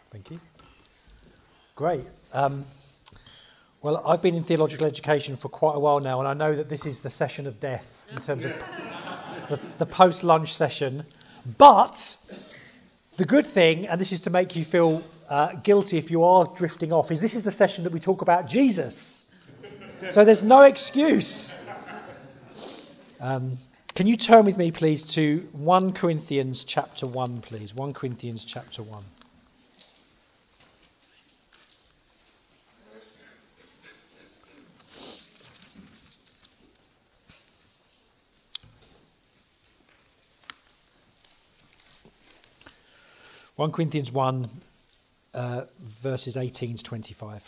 Thank you. Great. Well, I've been in theological education for quite a while now, and I know that this is the session of death in terms of the post-lunch session. But the good thing, and this is to make you feel guilty if you are drifting off, is this is the session that we talk about Jesus. So there's no excuse. Can you turn with me, please, to 1 Corinthians chapter 1, please? 1 Corinthians chapter 1. One Corinthians 1, verses 18 to 25.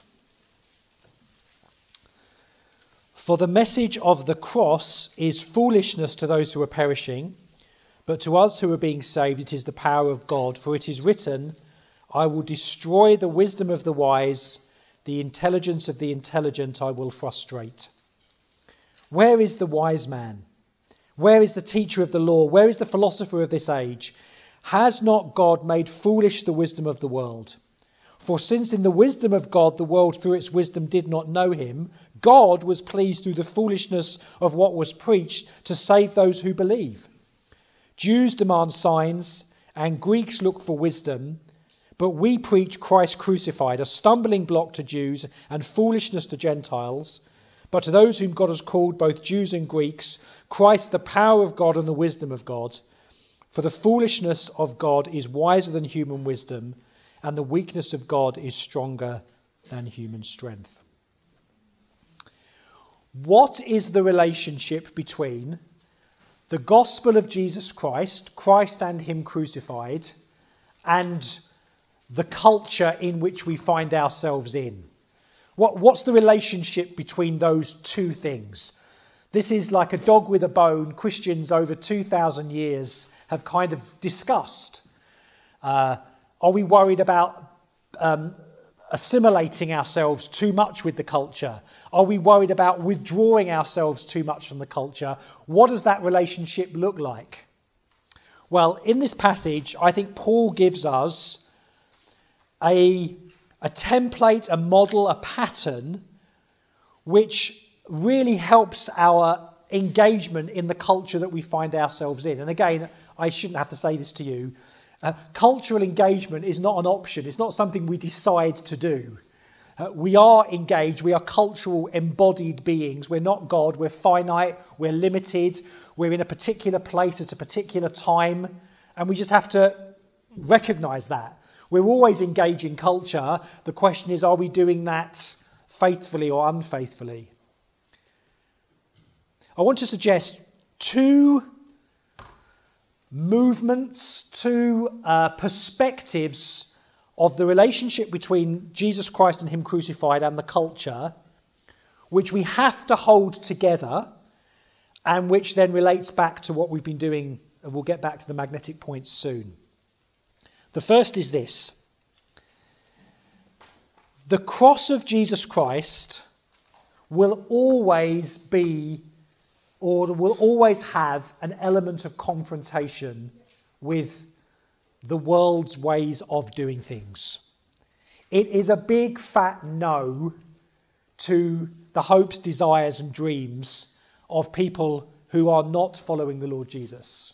For the message of the cross is foolishness to those who are perishing, but to us who are being saved it is the power of God. For it is written, I will destroy the wisdom of the wise, the intelligence of the intelligent I will frustrate. Where is the wise man? Where is the teacher of the law? Where is the philosopher of this age? Has not God made foolish the wisdom of the world? For since in the wisdom of God the world through its wisdom did not know him, God was pleased through the foolishness of what was preached to save those who believe. Jews demand signs and Greeks look for wisdom, but we preach Christ crucified, a stumbling block to Jews and foolishness to Gentiles. But to those whom God has called, both Jews and Greeks, Christ the power of God and the wisdom of God. For the foolishness of God is wiser than human wisdom, and the weakness of God is stronger than human strength. What is the relationship between the gospel of Jesus Christ, Christ and him crucified, and the culture in which we find ourselves in? What's the relationship between those two things? This is like a dog with a bone. Christians over 2,000 years have kind of discussed. Are we worried about assimilating ourselves too much with the culture? Are we worried about withdrawing ourselves too much from the culture? What does that relationship look like? Well, in this passage, I think Paul gives us a template, a model, a pattern, which really helps our engagement in the culture that we find ourselves in. And again, I shouldn't have to say this to you. Cultural engagement is not an option. It's not something we decide to do. We are engaged. We are cultural embodied beings. We're not God. We're finite. We're limited. We're in a particular place at a particular time. And we just have to recognise that. We're always engaged in culture. The question is, are we doing that faithfully or unfaithfully? I want to suggest two movements, two perspectives of the relationship between Jesus Christ and him crucified and the culture, which we have to hold together and which then relates back to what we've been doing, and we'll get back to the magnetic points soon. The first is this. The cross of Jesus Christ will always be, or will always have, an element of confrontation with the world's ways of doing things. It is a big fat no to the hopes, desires and dreams of people who are not following the Lord Jesus.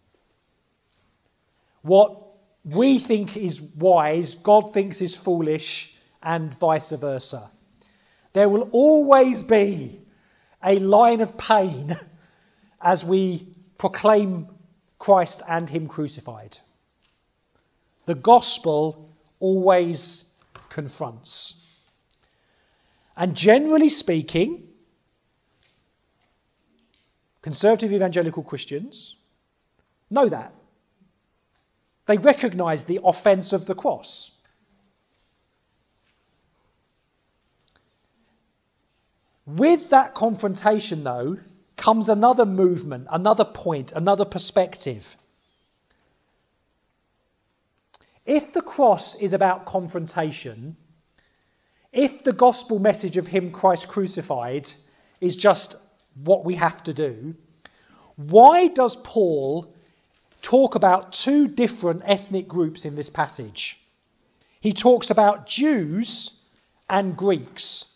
What we think is wise, God thinks is foolish, and vice versa. There will always be a line of pain as we proclaim Christ and him crucified. The gospel always confronts. And generally speaking, conservative evangelical Christians know that. They recognise the offence of the cross. With that confrontation, though, comes another movement, another point, another perspective. If the cross is about confrontation, if the gospel message of him, Christ crucified, is just what we have to do, why does Paul talk about two different ethnic groups in this passage? he talks about Jews and Greeks.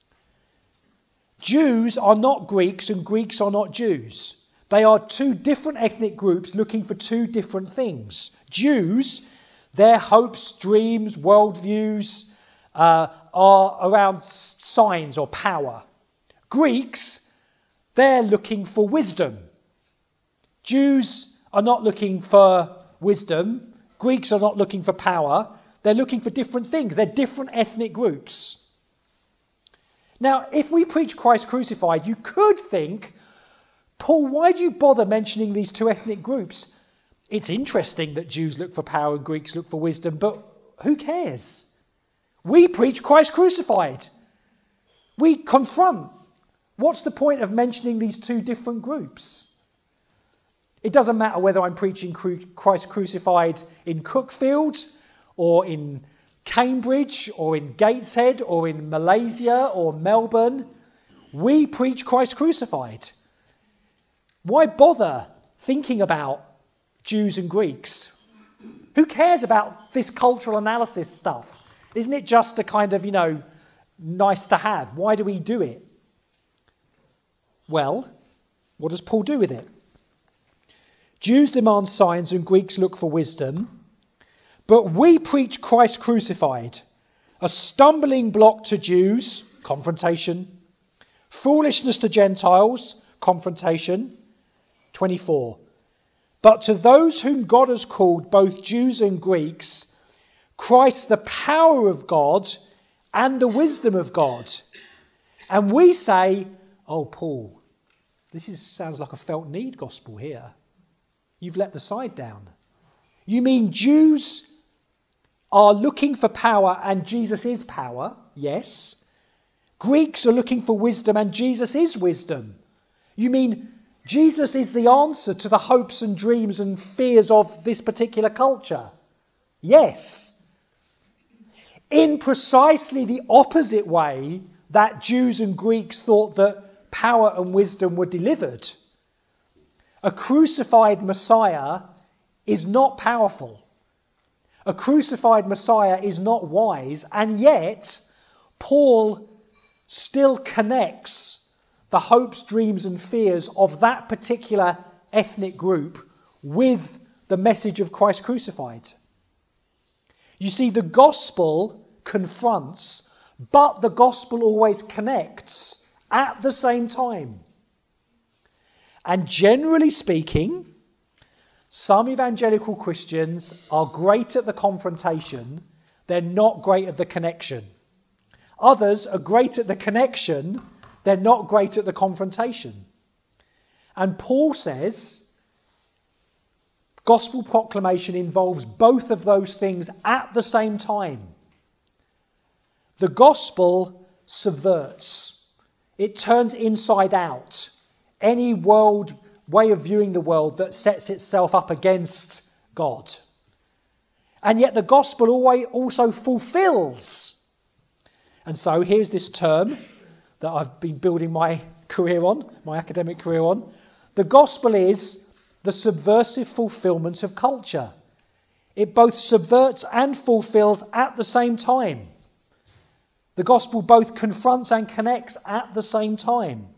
Jews are not Greeks and Greeks are not Jews. They are two different ethnic groups looking for two different things. Jews, their hopes, dreams, worldviews are around signs or power. Greeks, they're looking for wisdom. Jews are not looking for wisdom. Greeks are not looking for power. They're looking for different things. They're different ethnic groups. Now, if we preach Christ crucified, you could think, Paul, why do you bother mentioning these two ethnic groups? It's interesting that Jews look for power and Greeks look for wisdom, but who cares? We preach Christ crucified. We confront. What's the point of mentioning these two different groups? It doesn't matter whether I'm preaching Christ crucified in Cookfield or in Cambridge or in Gateshead or in Malaysia or Melbourne. We preach Christ crucified. Why bother thinking about Jews and Greeks? Who cares about this cultural analysis stuff? Isn't it just a kind of, nice to have? Why do we do it? Well, what does Paul do with it? Jews demand signs and Greeks look for wisdom, but we preach Christ crucified, a stumbling block to Jews, confrontation, foolishness to Gentiles, confrontation. 24. But to those whom God has called, both Jews and Greeks, Christ the power of God and the wisdom of God. And we say, oh, Paul, sounds like a felt need gospel here. You've let the side down. You mean Jews are looking for power and Jesus is power? Yes. Greeks are looking for wisdom and Jesus is wisdom. You mean Jesus is the answer to the hopes and dreams and fears of this particular culture? Yes. In precisely the opposite way that Jews and Greeks thought that power and wisdom were delivered. A crucified Messiah is not powerful. A crucified Messiah is not wise, and yet Paul still connects the hopes, dreams and fears of that particular ethnic group with the message of Christ crucified. You see, the gospel confronts, but the gospel always connects at the same time. And generally speaking, some evangelical Christians are great at the confrontation, they're not great at the connection. Others are great at the connection, they're not great at the confrontation. And Paul says gospel proclamation involves both of those things at the same time. The gospel subverts. It turns inside out any way of viewing the world that sets itself up against God. And yet the gospel also fulfills. And so here's this term that I've been building my academic career on. The gospel is the subversive fulfillment of culture. It both subverts and fulfills at the same time. The gospel both confronts and connects at the same time.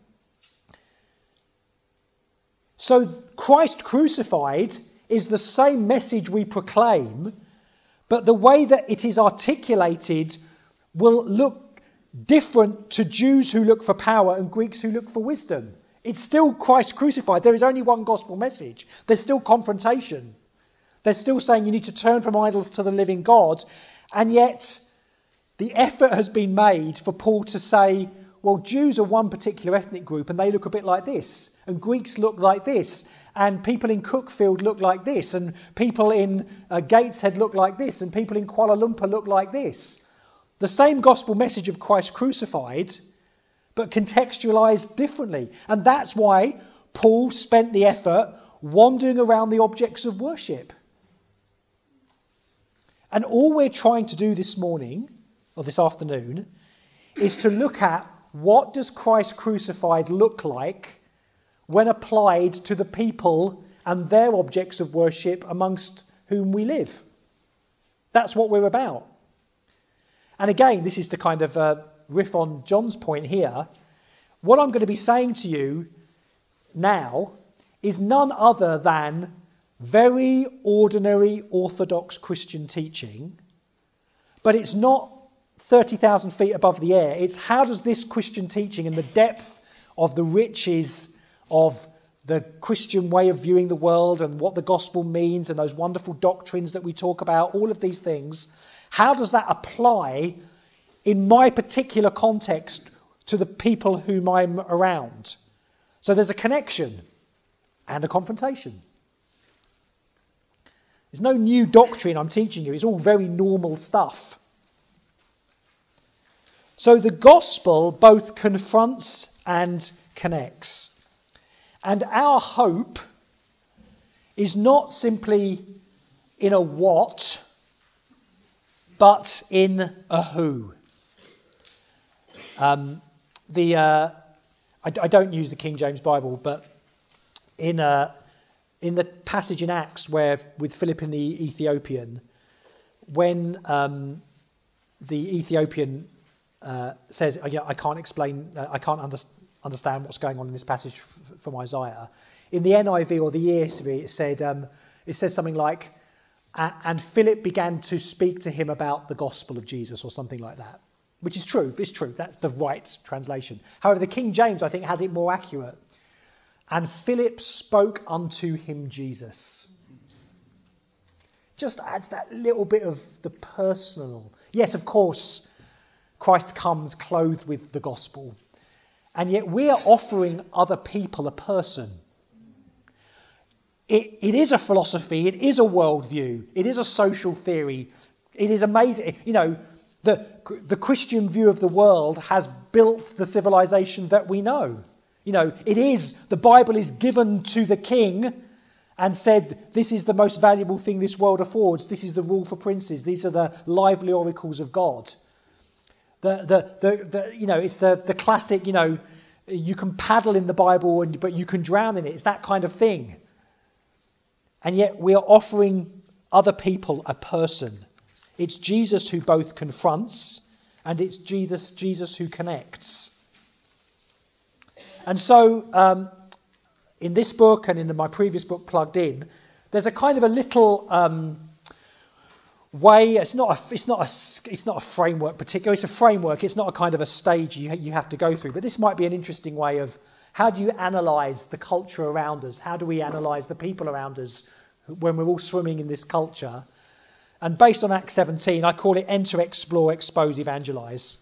So Christ crucified is the same message we proclaim, but the way that it is articulated will look different to Jews who look for power and Greeks who look for wisdom. It's still Christ crucified. There is only one gospel message. There's still confrontation. They're still saying you need to turn from idols to the living God. And yet the effort has been made for Paul to say, well, Jews are one particular ethnic group and they look a bit like this. And Greeks look like this. And people in Cookfield look like this. And people in Gateshead look like this. And people in Kuala Lumpur look like this. The same gospel message of Christ crucified, but contextualized differently. And that's why Paul spent the effort wandering around the objects of worship. And all we're trying to do this morning, or this afternoon, is to look at what does Christ crucified look like when applied to the people and their objects of worship amongst whom we live. That's what we're about. And again, this is to kind of riff on John's point here. What I'm going to be saying to you now is none other than very ordinary Orthodox Christian teaching, but it's not 30,000 feet above the air. It's how does this Christian teaching and the depth of the riches of the Christian way of viewing the world and what the gospel means and those wonderful doctrines that we talk about, all of these things, how does that apply in my particular context to the people whom I'm around? So there's a connection and a confrontation. There's no new doctrine I'm teaching you. It's all very normal stuff. So the gospel both confronts and connects. And our hope is not simply in a what, but in a who. I don't use the King James Bible, but in the passage in Acts where with Philip and the Ethiopian, when the Ethiopian says, I can't explain, I can't understand what's going on in this passage from Isaiah. In the NIV or the ESV, it says something like, and Philip began to speak to him about the gospel of Jesus or something like that, which is true. It's true. That's the right translation. However, the King James, I think, has it more accurate. And Philip spoke unto him Jesus. Just adds that little bit of the personal. Yes, of course, Christ comes clothed with the gospel. And yet we are offering other people a person. It is a philosophy. It is a worldview. It is a social theory. It is amazing. You know, the Christian view of the world has built the civilization that we know. You know, the Bible is given to the king and said, this is the most valuable thing this world affords. This is the rule for princes. These are the lively oracles of God. It's the classic, you can paddle in the Bible, but you can drown in it. It's that kind of thing. And yet we are offering other people a person. It's Jesus who both confronts and it's Jesus who connects. And so in this book and in my previous book, Plugged In, there's a kind of a little way. It's not a framework particularly. It's a framework. It's not a kind of a stage you have to go through. But this might be an interesting way of how do you analyse the culture around us? How do we analyse the people around us when we're all swimming in this culture? And based on Acts 17, I call it enter, explore, expose, evangelise.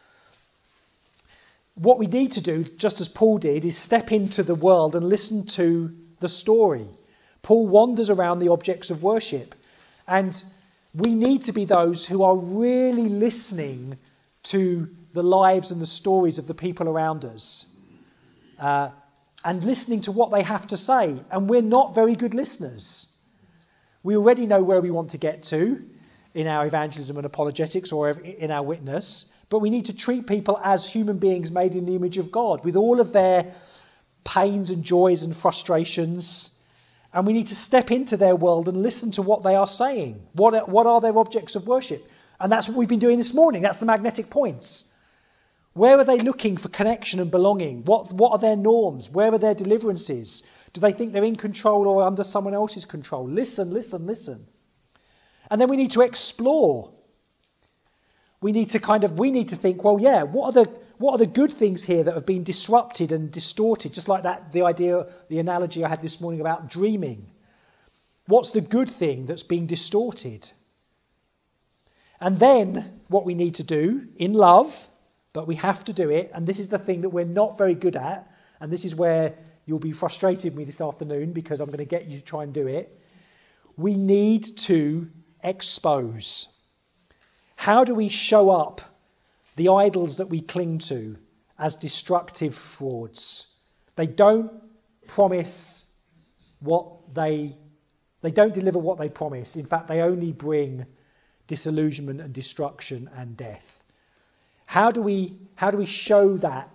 What we need to do, just as Paul did, is step into the world and listen to the story. Paul wanders around the objects of worship. And we need to be those who are really listening to the lives and the stories of the people around us. And listening to what they have to say. And we're not very good listeners. We already know where we want to get to in our evangelism and apologetics or in our witness. But we need to treat people as human beings made in the image of God, with all of their pains and joys and frustrations. And we need to step into their world and listen to what they are saying. What are their objects of worship? And that's what we've been doing this morning. That's the magnetic points. Where are they looking for connection and belonging? What are their norms? Where are their deliverances? Do they think they're in control or under someone else's control? Listen. And then we need to explore. We need to think, well, yeah, what are the good things here that have been disrupted and distorted? Just like that, the analogy I had this morning about dreaming. What's the good thing that's been distorted? And then what we need to do in love, but we have to do it, and this is the thing that we're not very good at, and this is where you'll be frustrated with me this afternoon because I'm going to get you to try and do it. We need to expose. How do we show up the idols that we cling to as destructive frauds? They don't promise they don't deliver what they promise. In fact, they only bring disillusionment and destruction and death. How do we show that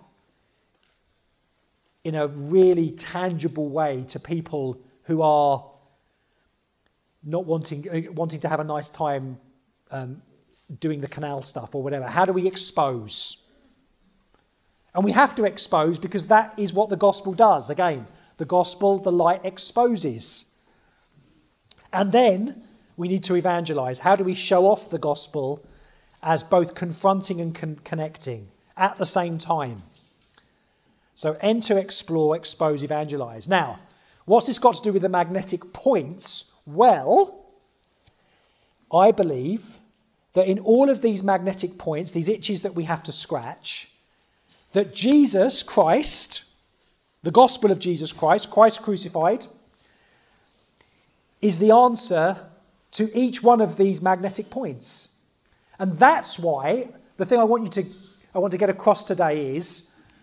in a really tangible way to people who are not wanting to have a nice time doing the canal stuff or whatever. How do we expose? And we have to expose because that is what the gospel does. Again, the gospel, the light exposes. And then we need to evangelize. How do we show off the gospel as both confronting and connecting at the same time? So enter, explore, expose, evangelize. Now, what's this got to do with the magnetic points? Well, I believe that in all of these magnetic points, these itches that we have to scratch, that Jesus Christ, the gospel of Jesus Christ, Christ crucified, is the answer to each one of these magnetic points. And that's why the thing I want to get across today is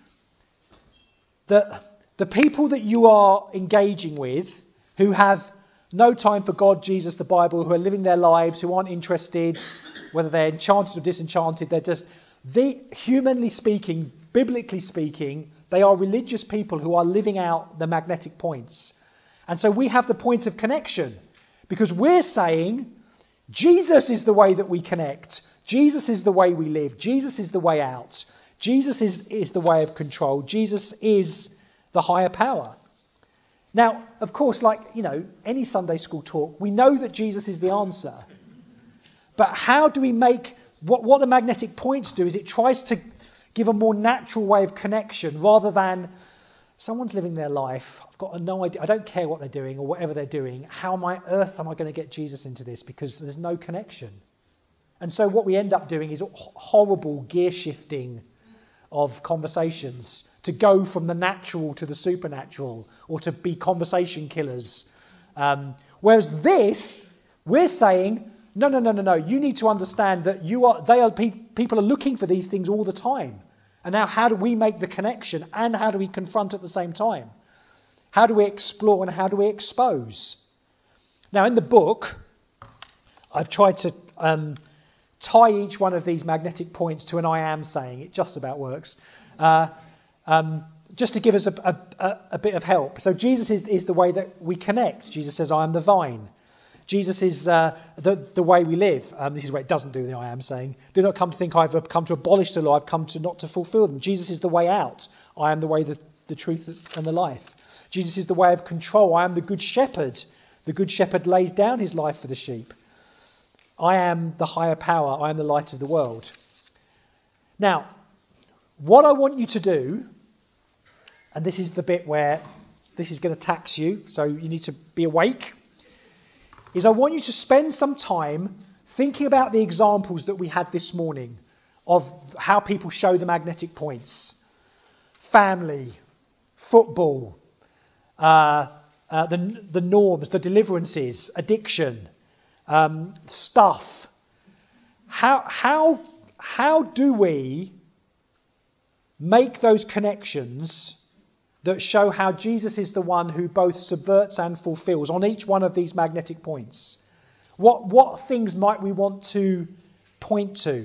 that the people that you are engaging with, who have no time for God, Jesus, the Bible, who are living their lives, who aren't interested, whether they're enchanted or disenchanted, humanly speaking, biblically speaking, they are religious people who are living out the magnetic points. And so we have the point of connection because we're saying Jesus is the way that we connect. Jesus is the way we live. Jesus is the way out. Jesus is the way of control. Jesus is the higher power. Now, of course, like, any Sunday school talk, we know that Jesus is the answer. But how do we make... What the magnetic points do is it tries to give a more natural way of connection rather than someone's living their life. I've got no idea. I don't care what they're doing or whatever they're doing. How on earth am I going to get Jesus into this? Because there's no connection. And so what we end up doing is horrible gear shifting of conversations to go from the natural to the supernatural or to be conversation killers. Whereas this, we're saying, no. You need to understand that people are looking for these things all the time. And now how do we make the connection and how do we confront at the same time? How do we explore and how do we expose? Now in the book, I've tried to tie each one of these magnetic points to an I am saying. It just about works. Just to give us a bit of help. So Jesus is the way that we connect. Jesus says, I am the vine. Jesus is the way we live. This is where it doesn't do the I am saying. Do not come to think I've come to abolish the law. I've come to not to fulfill them. Jesus is the way out. I am the way, the truth and the life. Jesus is the way of control. I am the good shepherd. The good shepherd lays down his life for the sheep. I am the higher power. I am the light of the world. Now, what I want you to do, and this is the bit where this is going to tax you, so you need to be awake, is I want you to spend some time thinking about the examples that we had this morning of how people show the magnetic points. Family, football, the norms, the deliverances, addiction, stuff. How do we make those connections that show how Jesus is the one who both subverts and fulfills on each one of these magnetic points? What things might we want to point to?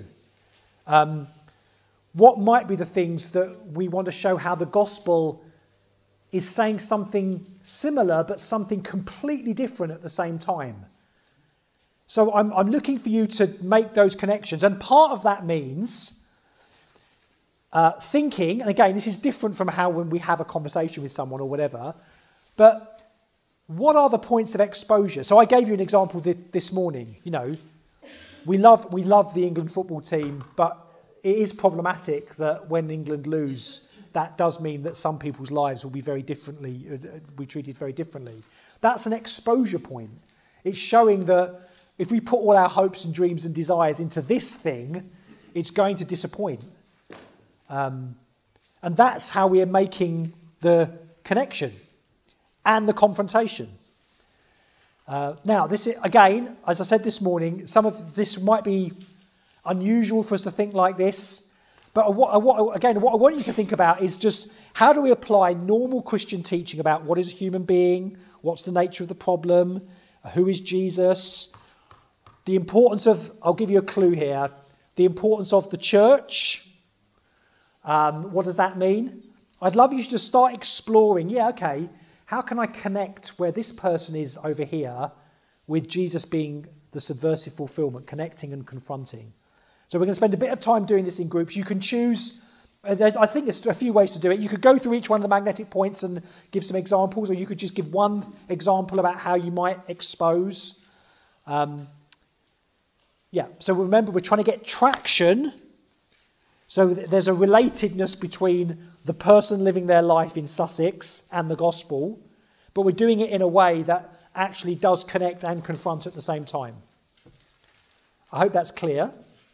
What might be the things that we want to show how the gospel is saying something similar but something completely different at the same time? So I'm looking for you to make those connections. And part of that means thinking, and again, this is different from how when we have a conversation with someone or whatever, but what are the points of exposure? So I gave you an example this morning. We love the England football team, but it is problematic that when England lose, that does mean that some people's lives will be treated very differently. That's an exposure point. It's showing that if we put all our hopes and dreams and desires into this thing, it's going to disappoint. And that's how we are making the connection and the confrontation. Now, this is, again, as I said this morning, some of this might be unusual for us to think like this. But what I want you to think about is just how do we apply normal Christian teaching about what is a human being, what's the nature of the problem, who is Jesus, the importance of, I'll give you a clue here, the importance of the church. What does that mean? I'd love you to start exploring, how can I connect where this person is over here with Jesus being the subversive fulfillment, connecting and confronting? So we're going to spend a bit of time doing this in groups. You can choose, I think there's a few ways to do it. You could go through each one of the magnetic points and give some examples, or you could just give one example about how you might expose. So remember, we're trying to get traction. So there's a relatedness between the person living their life in Sussex and the gospel, but we're doing it in a way that actually does connect and confront at the same time. I hope that's clear.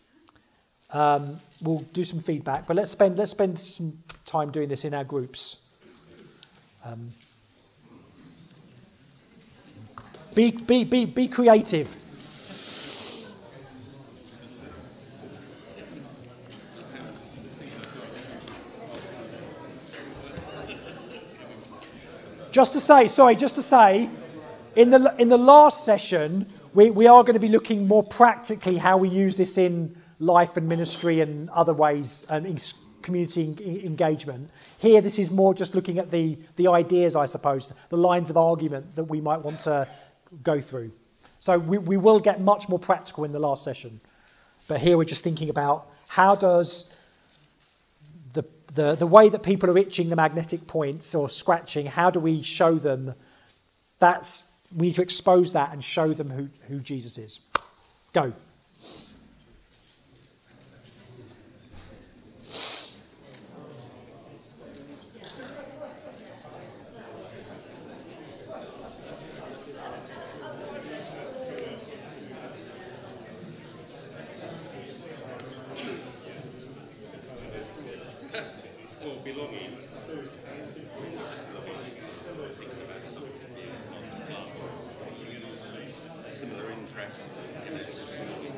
We'll do some feedback, but let's spend some time doing this in our groups. Be creative. Just to say, in the last session, we are going to be looking more practically how we use this in life and ministry and other ways and in community engagement. Here, this is more just looking at the ideas, I suppose, the lines of argument that we might want to go through. So we will get much more practical in the last session. But here we're just thinking about how does the way that people are itching the magnetic points or scratching, how do we show them we need to expose that and show them who Jesus is. Go. Similar interest.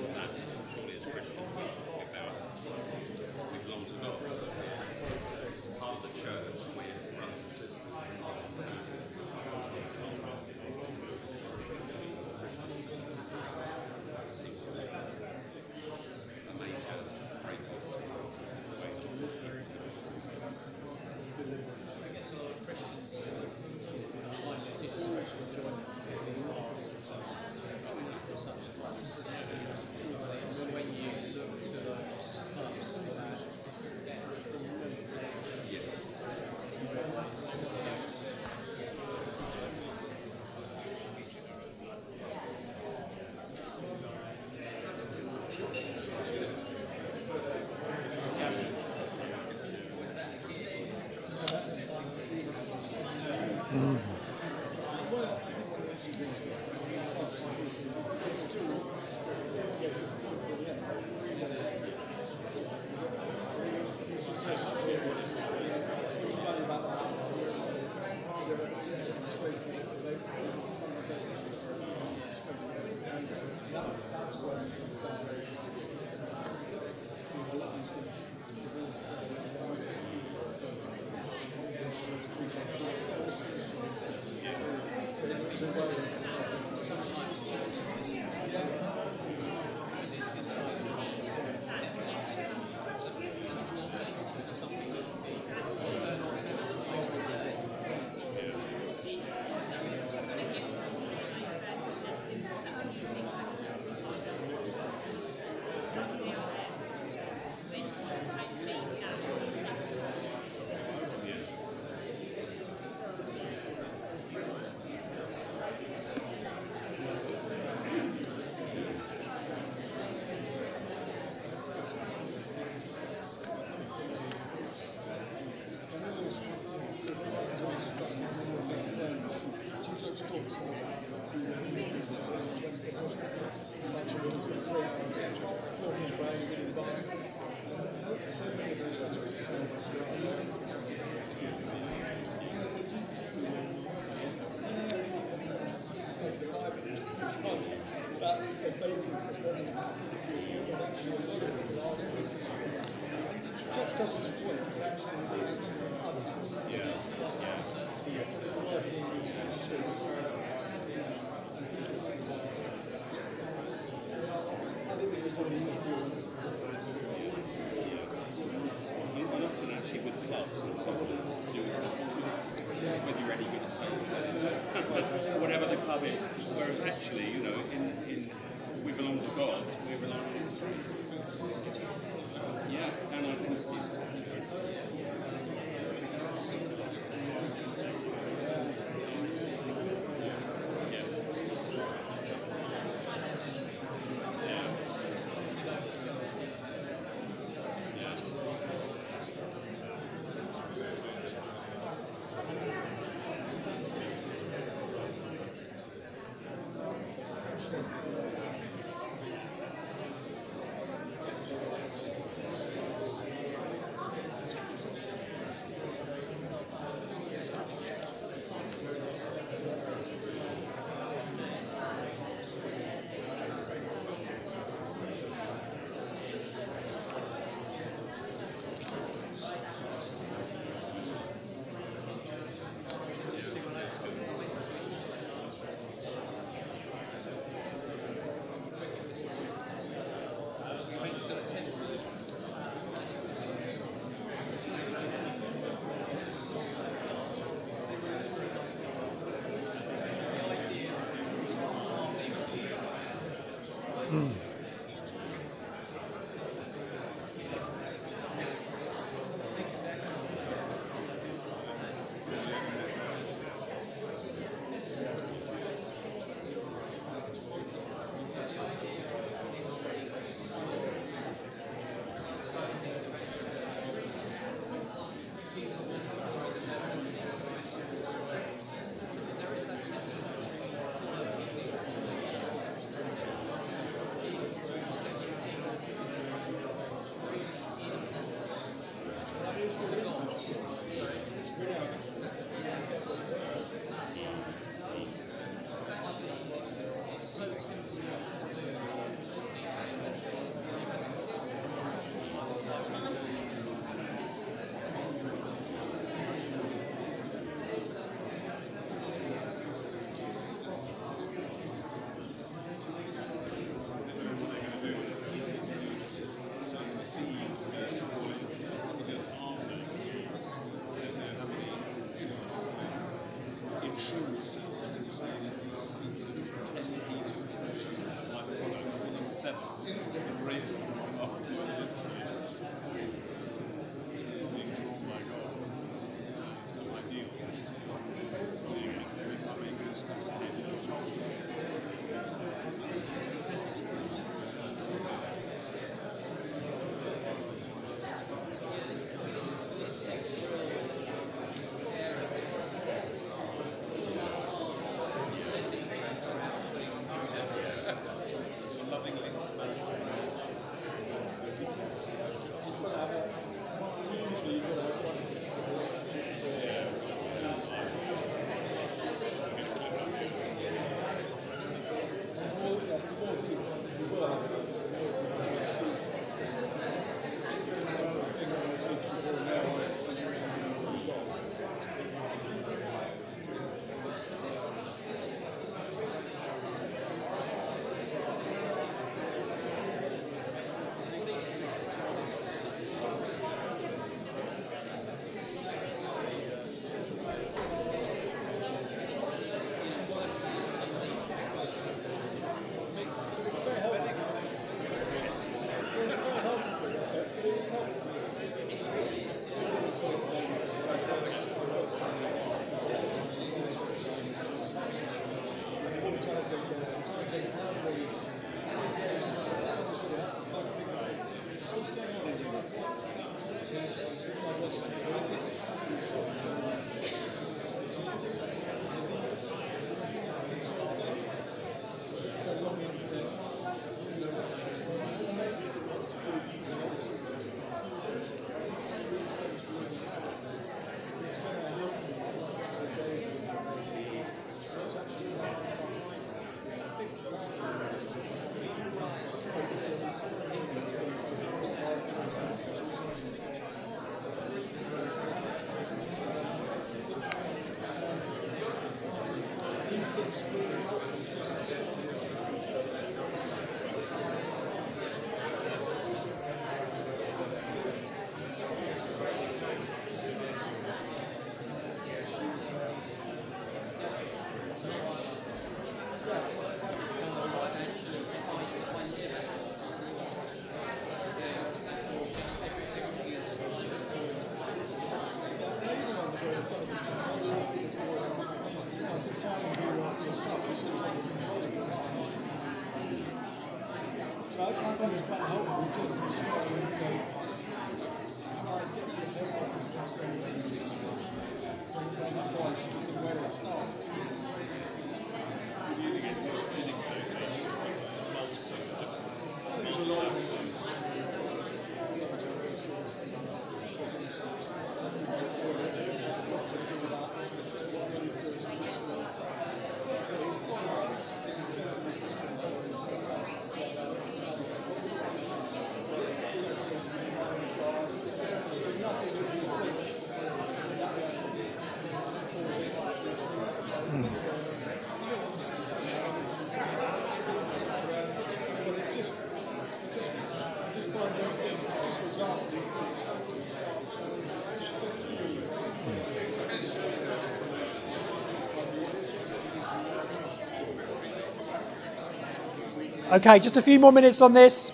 Okay, just a few more minutes on this.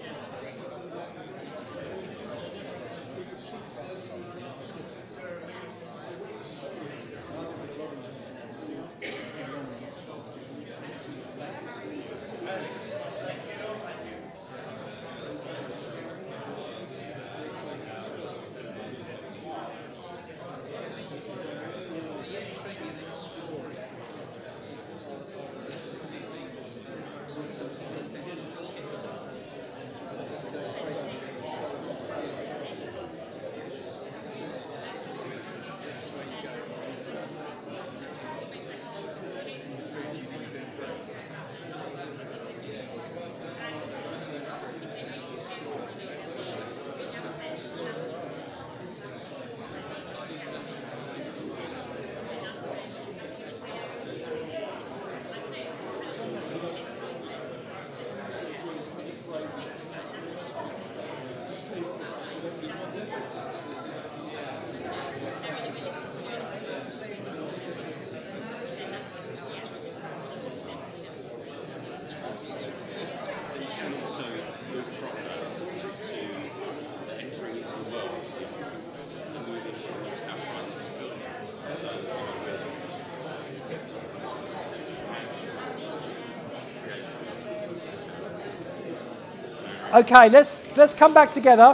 Okay, let's come back together.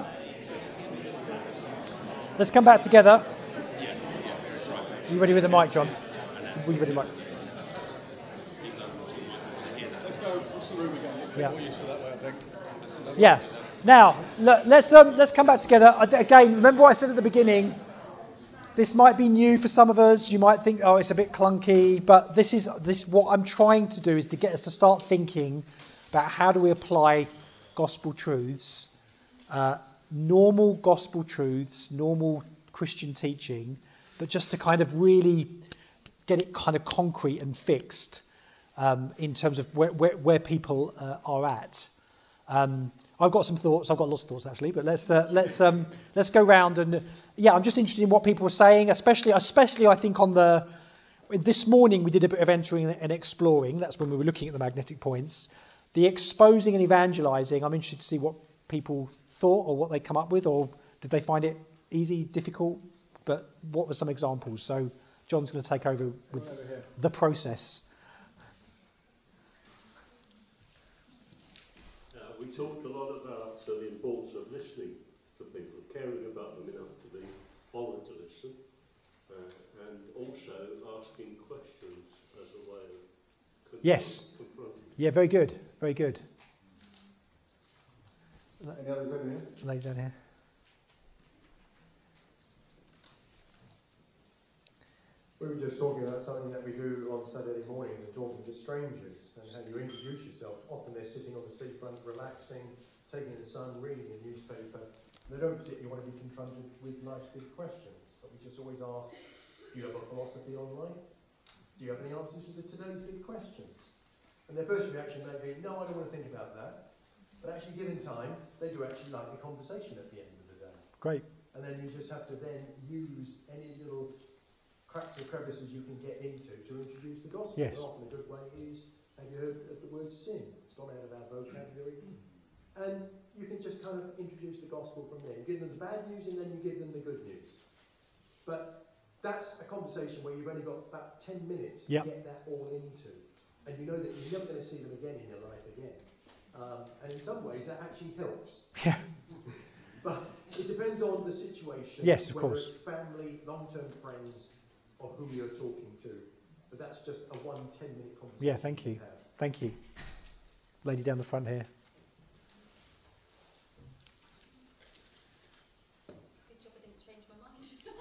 Let's come back together. You ready with the mic, John? Are you ready, Mike? Let's go across the room again. Yeah. More useful that way, I think. Yeah. Now, let's come back together. Again, remember what I said at the beginning. This might be new for some of us. You might think, oh, it's a bit clunky. But this what I'm trying to do is to get us to start thinking about how do we apply gospel truths, normal gospel truths, normal Christian teaching, but just to kind of really get it kind of concrete and fixed in terms of where people are at. I've got some thoughts. I've got lots of thoughts actually, but let's go round and I'm just interested in what people are saying, especially I think this morning we did a bit of entering and exploring. That's when we were looking at the magnetic points. The exposing and evangelizing. I'm interested to see what people thought or what they come up with, or did they find it easy, difficult? But what were some examples? So John's going to take over with the process. We talked a lot about the importance of listening to people, caring about them enough to be bothered to listen, and also asking questions as a way of confronting. Yeah, very good, very good. Any others over here? Lady down here. We were just talking about something that we do on Saturday mornings and talking to strangers and how you introduce yourself. Often they're sitting on the seafront, relaxing, taking the sun, reading a newspaper. They don't particularly want to be confronted with nice big questions, but we just always ask, do you have a philosophy on life? Do you have any answers to today's big questions? And their first reaction may be, no, I don't want to think about that. But actually given time, they do actually like the conversation at the end of the day. Great. And then you just have to then use any little cracks or crevices you can get into to introduce the gospel. Yes. And often a good way is, have you heard of the word sin? It's gone out of our vocabulary. And you can just kind of introduce the gospel from there. You give them the bad news and then you give them the good news. But that's a conversation where you've only got about 10 minutes to get that all into. And you know that you're never going to see them again in your life again. And in some ways that actually helps. Yeah. But it depends on the situation. Yes, of whether course. it's family, long-term friends, or whom you're talking to. But that's just a 10-minute conversation. Yeah, thank you. Thank you. Lady down the front here. Good job I didn't change my mind.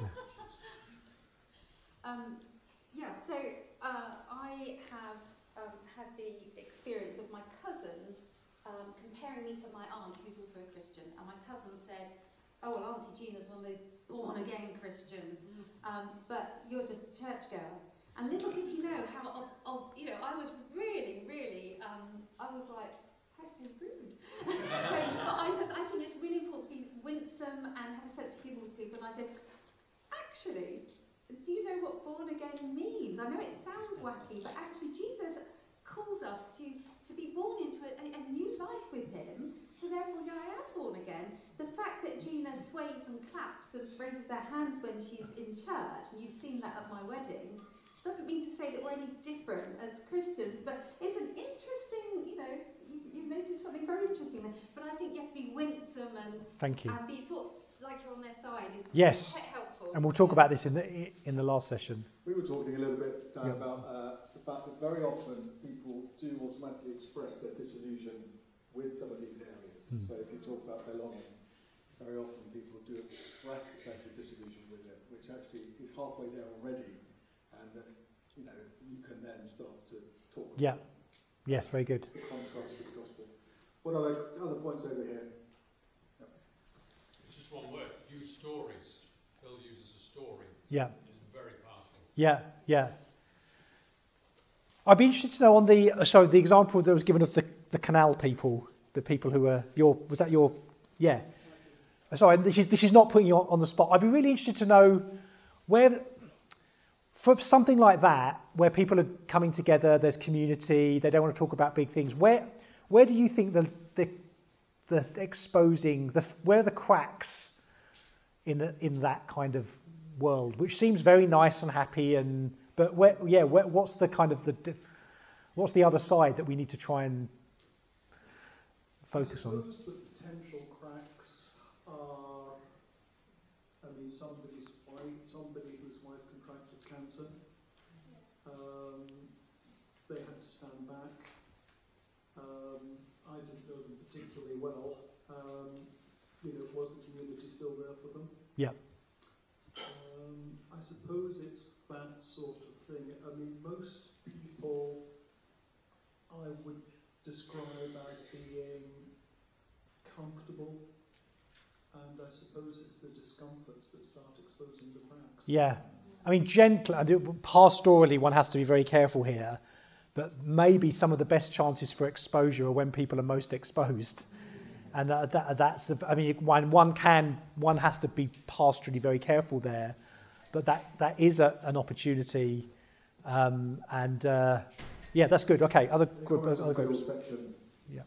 I have had the experience of my cousin comparing me to my aunt, who's also a Christian. And my cousin said, "Oh, well, Auntie Gina's one of the born-again Christians, but you're just a churchgoer." And little did he know how, I was really, I was like, "How so rude?" But I think it's really important to be winsome and have a sense of humour with people. And I said, "Actually, do you know what born again means? I know it sounds wacky, but actually Jesus calls us to be born into a new life with him. So therefore, I am born again." The fact that Gina sways and claps and raises her hands when she's in church, and you've seen that at my wedding, doesn't mean to say that we're any different as Christians, but it's an interesting, you've noticed something very interesting there. But I think you have to be winsome and Thank you. And be sort of like you're on their side is Yes. quite helpful. And we'll talk about this in the last session. We were talking a little bit, Dan, about the fact that very often people do automatically express their disillusion with some of these areas. So if you talk about belonging, very often people do express a sense of disillusion with it, which actually is halfway there already, and that you can then start to talk about Yes, very good. the contrast with the gospel. What other points over here? Yep. It's just one word. Use stories. Phil uses a story. Yeah. It's very powerful. Yeah. I'd be interested to know on the example that was given of the canal people, the people who were yeah. Sorry, this is not putting you on the spot. I'd be really interested to know where, for something like that, where people are coming together, there's community, they don't want to talk about big things. Where do you think the exposing where are the cracks in that kind of world, which seems very nice and happy, but what's the kind of what's the other side that we need to try and focus on? I suppose the potential cracks are, somebody whose wife contracted cancer, they had to stand back. I didn't know them particularly well. Was the community still there for them? Yeah. I suppose it's that sort of thing. Most people I would describe as being comfortable, and I suppose it's the discomforts that start exposing the cracks. Yeah. Pastorally, one has to be very careful here, but maybe some of the best chances for exposure are when people are most exposed. And that's, one has to be pastorally very careful there, but that is an opportunity, that's good. Okay, other groups. Yeah.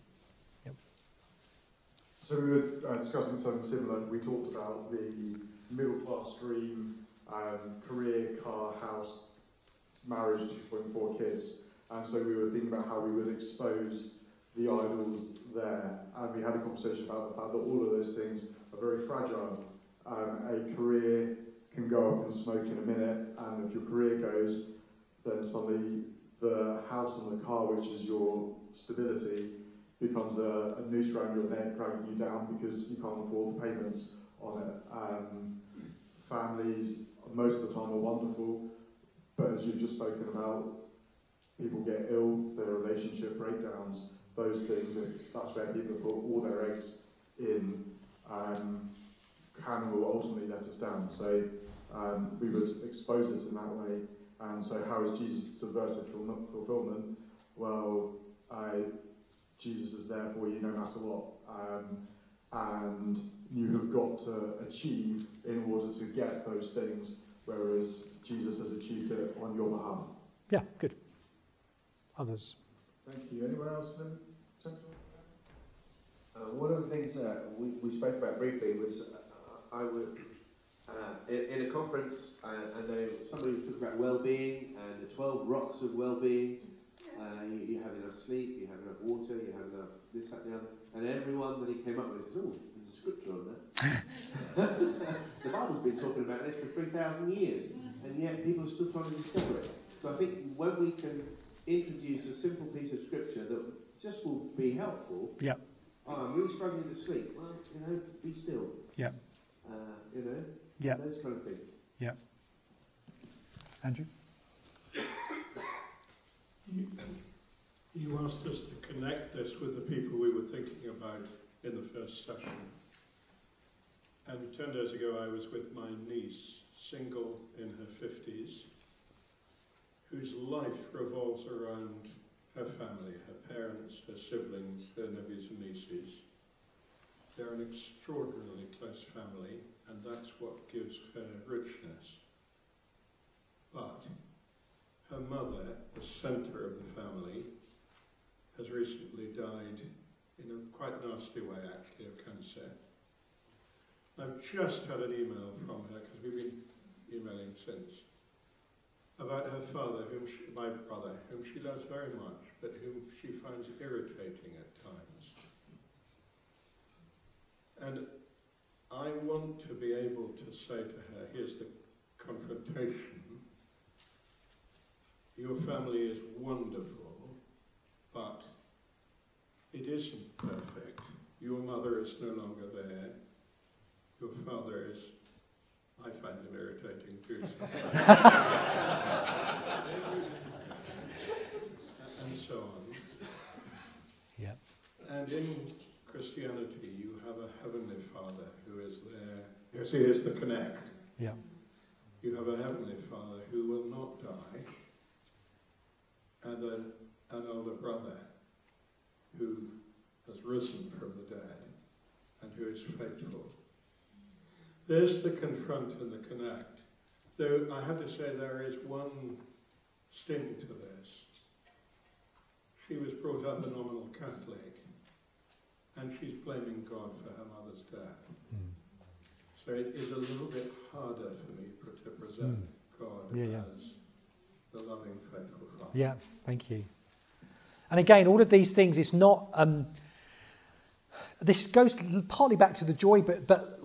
So we were discussing something similar. We talked about the middle class dream, career, car, house, marriage, 2.4 kids, and so we were thinking about how we would expose the idols there, and we had a conversation about the fact that all of those things are very fragile. A career can go up in smoke in a minute, and if your career goes, then suddenly the house and the car, which is your stability, becomes a noose around your neck, dragging you down because you can't afford the payments on it. Families, most of the time, are wonderful, but as you've just spoken about, people get ill, their relationship breakdowns, those things, that's where people put all their eggs in, can and will ultimately let us down. So we would expose it in that way. And so how is Jesus' subversive fulfillment? Well, Jesus is there for you no matter what. And you have got to achieve in order to get those things, whereas Jesus has achieved it on your behalf. Yeah, good. Others? Thank you. Anyone else? One of the things we spoke about briefly was I would in a conference and somebody was talking about well-being and the 12 rocks of well-being, You have enough sleep, you have enough water, you have enough this, that, and the other. And everyone that he came up with said, oh, there's a scripture on that. The Bible's been talking about this for 3,000 years, and yet people are still trying to discover it. So I think when we can introduce a simple piece of scripture that just will be helpful. Yeah. Oh, I'm really struggling to sleep. Well, be still. Yeah. Yeah. Those kind of things. Yeah. Andrew? You asked us to connect this with the people we were thinking about in the first session. And 10 days ago I was with my niece, single in her 50s, whose life revolves around her family, her parents, her siblings, her nephews and nieces. They're an extraordinarily close family, and that's what gives her richness. But her mother, the centre of the family, has recently died in a quite nasty way, actually, of cancer. I've just had an email from her, because we've been emailing since, about her father, my brother, whom she loves very much, but whom she finds irritating at times. And I want to be able to say to her, here's the confrontation. Your family is wonderful, but it isn't perfect. Your mother is no longer there. Your father is, I find him irritating too. And so on. Yeah. And in Christianity, you have a heavenly Father who is there. Here's the connect. Yeah. You have a heavenly Father who will not die, and an older brother who has risen from the dead and who is faithful. There's the confront and the connect. Though I have to say there is one sting to this. She was brought up a nominal Catholic, and she's blaming God for her mother's death. Mm. So it is a little bit harder for me to present God as the loving, faithful Father. Yeah, thank you. And again, all of these things, it's not... this goes partly back to the joy, but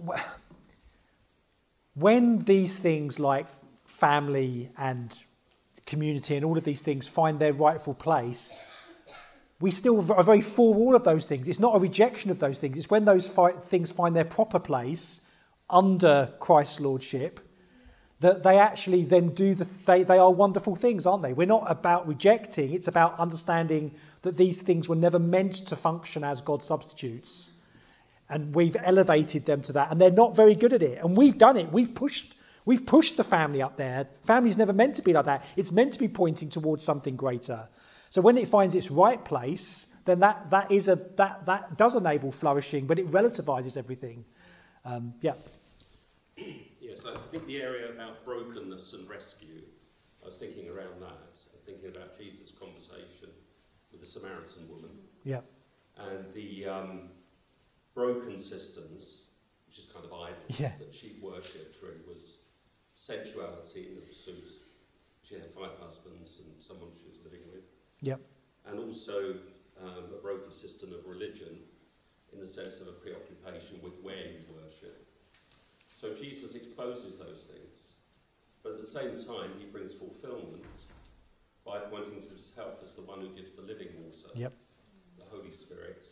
when these things like family and community and all of these things find their rightful place, we still are very for all of those things. It's not a rejection of those things. It's when those things find their proper place under Christ's lordship that they actually then do they are wonderful things, aren't they? We're not about rejecting. It's about understanding that these things were never meant to function as God's substitutes. And we've elevated them to that, and they're not very good at it. And we've done it. We've pushed the family up there. Family's never meant to be like that. It's meant to be pointing towards something greater. So when it finds its right place, then that does enable flourishing, but it relativizes everything. Yes, I think the area about brokenness and rescue, I was thinking around that, thinking about Jesus' conversation with the Samaritan woman. Yeah. And the broken systems, which is kind of idols that she worshipped, really was sensuality in the pursuit. She had 5 husbands and someone she was living with. Yep. And also a broken system of religion in the sense of a preoccupation with where you worship. So Jesus exposes those things, but at the same time he brings fulfillment by pointing to himself as the one who gives the living water, the Holy Spirit,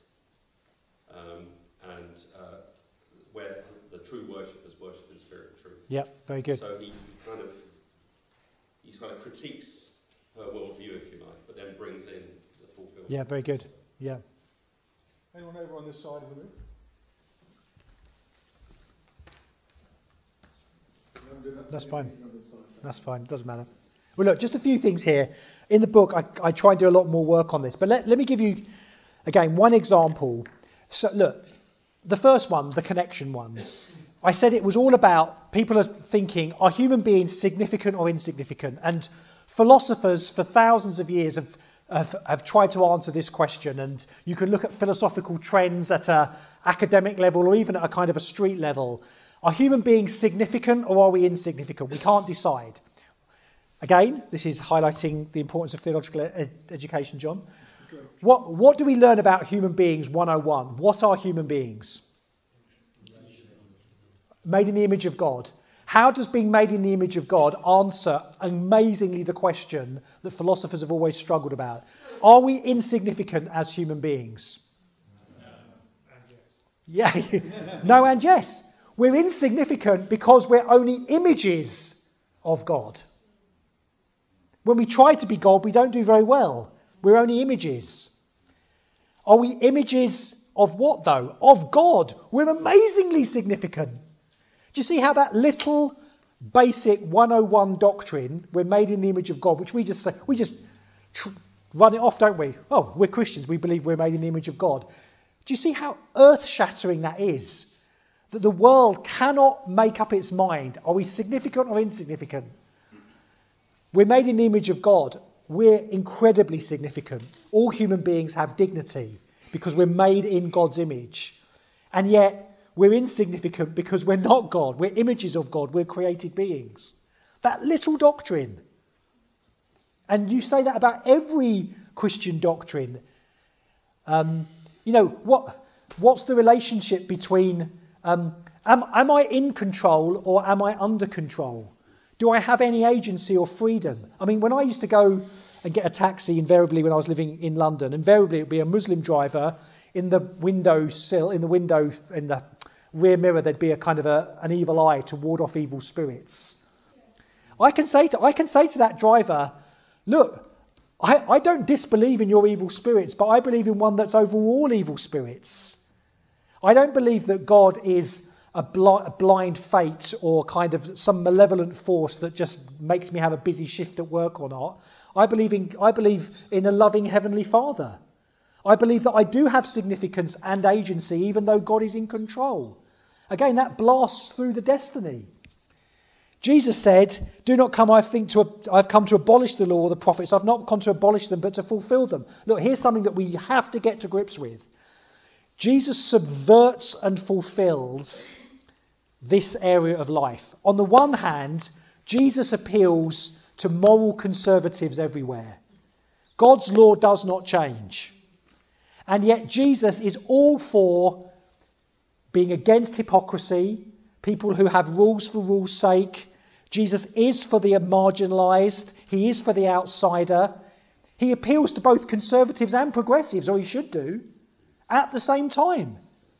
and where the true worshippers worship in spirit and truth. Yeah, very good. So he kind of critiques her worldview, if you like, but then brings in the fulfillment. Yeah, very good. Yeah. Anyone over on this side of the room? That's fine. That's fine. Doesn't matter. Well, look, just a few things here. In the book, I try and do a lot more work on this. But let me give you, again, one example. So, look, the first one, the connection one. I said it was all about people are thinking, are human beings significant or insignificant? And philosophers for thousands of years have tried to answer this question. And you can look at philosophical trends at an academic level or even at a kind of a street level. Are human beings significant or are we insignificant? We can't decide. Again, this is highlighting the importance of theological education, John. What do we learn about human beings 101? What are human beings? Made in the image of God. How does being made in the image of God answer amazingly the question that philosophers have always struggled about? Are we insignificant as human beings? Yeah. No and yes. We're insignificant because we're only images of God. When we try to be God, we don't do very well. We're only images. Are we images of what, though? Of God. We're amazingly significant. Do you see how that little basic 101 doctrine, we're made in the image of God, which we just run it off, don't we? Oh, we're Christians. We believe we're made in the image of God. Do you see how earth-shattering that is? That the world cannot make up its mind. Are we significant or insignificant? We're made in the image of God. We're incredibly significant. All human beings have dignity because we're made in God's image. And yet, we're insignificant because we're not God. We're images of God. We're created beings. That little doctrine. And you say that about every Christian doctrine. What's the relationship between am I in control or am I under control? Do I have any agency or freedom? I mean, when I used to go and get a taxi, invariably when I was living in London, invariably it would be a Muslim driver in the windowsill, in the rear mirror, there'd be a kind of an evil eye to ward off evil spirits. I can say to that driver, look, I don't disbelieve in your evil spirits, but I believe in one that's over all evil spirits. I don't believe that God is a blind fate or kind of some malevolent force that just makes me have a busy shift at work or not. I believe in a loving Heavenly Father. I believe that I do have significance and agency even though God is in control. Again, that blasts through the destiny. Jesus said, "Do not come, I've come to abolish the law or the prophets. I've not come to abolish them, but to fulfill them." Look, here's something that we have to get to grips with. Jesus subverts and fulfills this area of life. On the one hand, Jesus appeals to moral conservatives everywhere. God's law does not change. And yet Jesus is all for being against hypocrisy, people who have rules for rules' sake. Jesus is for the marginalised. He is for the outsider. He appeals to both conservatives and progressives, or he should do, at the same time.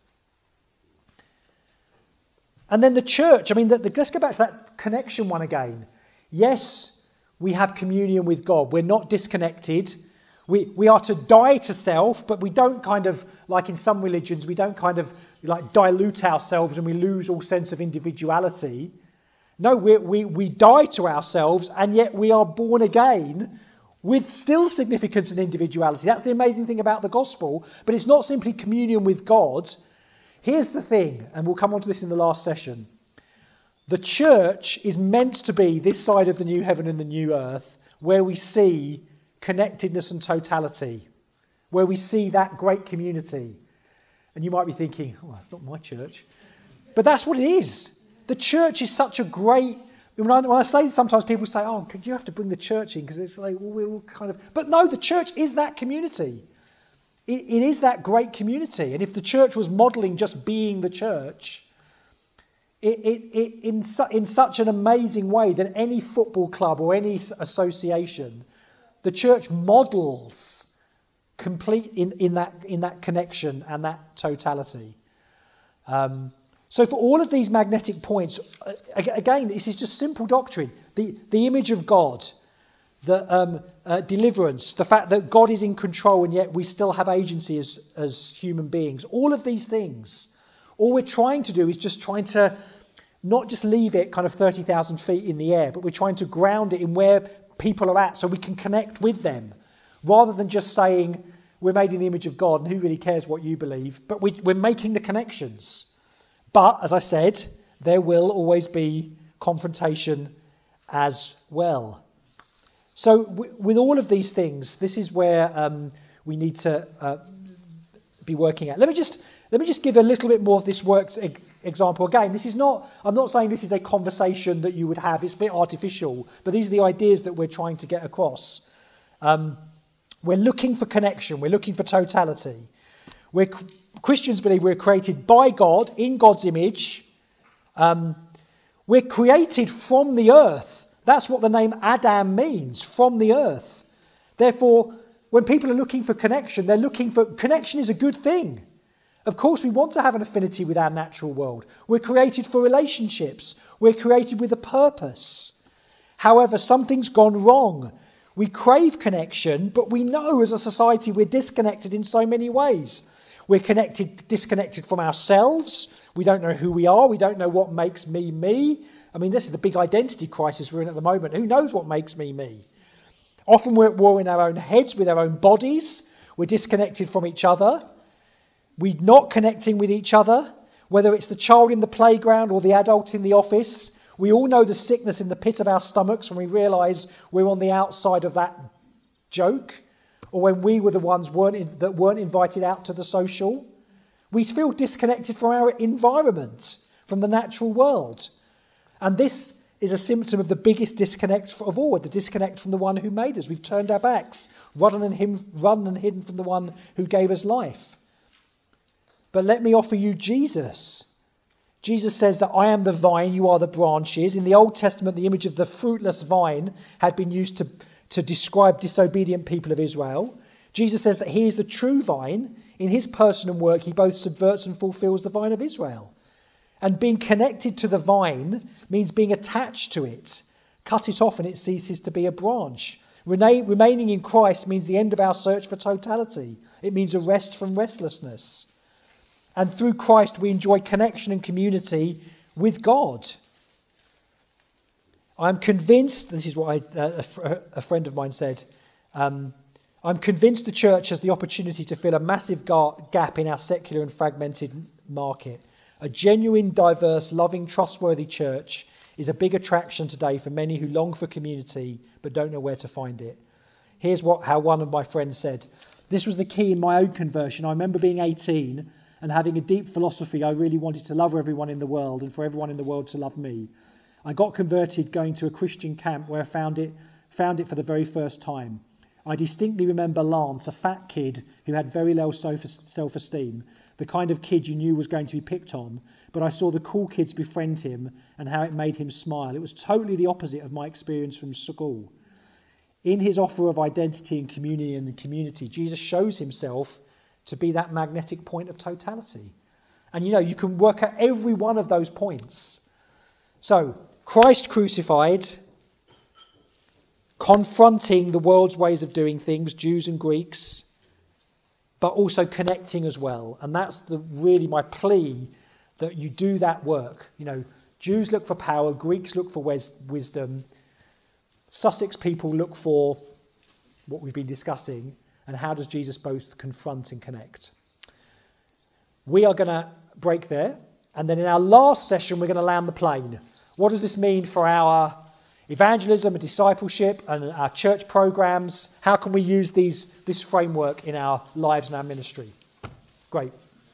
And then the church, let's go back to that connection one again. Yes, we have communion with God. We're not disconnected. We are to die to self, but we don't kind of, like in some religions, we don't kind of like dilute ourselves and we lose all sense of individuality. No, we die to ourselves and yet we are born again with still significance and individuality. That's the amazing thing about the gospel, but it's not simply communion with God. Here's the thing, and we'll come on to this in the last session. The church is meant to be this side of the new heaven and the new earth, where we see connectedness and totality, where we see that great community. And you might be thinking, oh, that's not my church. But that's what it is. The church is such a great... When I say, sometimes people say, oh, could you have to bring the church in? Because it's like, well, we're all kind of... But no, the church is that community. It is that great community. And if the church was modelling just being the church, in such an amazing way that any football club or any association, the church models complete in that connection and that totality. So for all of these magnetic points, again, this is just simple doctrine. The image of God, the deliverance, the fact that God is in control and yet we still have agency as human beings. All of these things, all we're trying to do is just trying to not just leave it kind of 30,000 feet in the air, but we're trying to ground it in where people are at so we can connect with them. Rather than just saying we're made in the image of God and who really cares what you believe, but we're making the connections. But, as I said, there will always be confrontation as well. So with all of these things, this is where we need to be working at. Let me just give a little bit more of this work example again. I'm not saying this is a conversation that you would have. It's a bit artificial, but these are the ideas that we're trying to get across. We're looking for connection. We're looking for totality. Christians believe we're created by God, in God's image. We're created from the earth. That's what the name Adam means, from the earth. Therefore, when people are looking for connection, connection is a good thing. Of course, we want to have an affinity with our natural world. We're created for relationships. We're created with a purpose. However, something's gone wrong. We crave connection, but we know as a society we're disconnected in so many ways. We're disconnected from ourselves. We don't know who we are. We don't know what makes me me. I mean, this is the big identity crisis we're in at the moment. Who knows what makes me me? Often we're at war in our own heads, with our own bodies. We're disconnected from each other. We're not connecting with each other, whether it's the child in the playground or the adult in the office. We all know the sickness in the pit of our stomachs when we realise we're on the outside of that joke, or when we were the ones that weren't invited out to the social. We feel disconnected from our environment, from the natural world. And this is a symptom of the biggest disconnect of all, the disconnect from the one who made us. We've turned our backs, run and hidden from the one who gave us life. But let me offer you Jesus. Jesus says that I am the vine, you are the branches. In the Old Testament, the image of the fruitless vine had been used to describe disobedient people of Israel. Jesus says that he is the true vine. In his person and work, he both subverts and fulfills the vine of Israel. And being connected to the vine means being attached to it. Cut it off and it ceases to be a branch. Remaining in Christ means the end of our search for totality. It means a rest from restlessness. And through Christ we enjoy connection and community with God. I'm convinced, this is what a friend of mine said, I'm convinced the church has the opportunity to fill a massive gap in our secular and fragmented market. A genuine, diverse, loving, trustworthy church is a big attraction today for many who long for community but don't know where to find it. Here's how one of my friends said. This was the key in my own conversion. I remember being 18 and having a deep philosophy. I really wanted to love everyone in the world and for everyone in the world to love me. I got converted going to a Christian camp where I found it for the very first time. I distinctly remember Lance, a fat kid who had very low self-esteem, the kind of kid you knew was going to be picked on, but I saw the cool kids befriend him and how it made him smile. It was totally the opposite of my experience from school. In his offer of identity and communion and community, Jesus shows himself to be that magnetic point of totality. And you can work at every one of those points. So, Christ crucified, confronting the world's ways of doing things, Jews and Greeks, but also connecting as well. And that's really my plea, that you do that work. Jews look for power, Greeks look for wisdom, Sussex people look for what we've been discussing, and how does Jesus both confront and connect? We are going to break there, and then in our last session we're going to land the plane. What does this mean for our evangelism and discipleship and our church programs? How can we use this framework in our lives and our ministry? Great.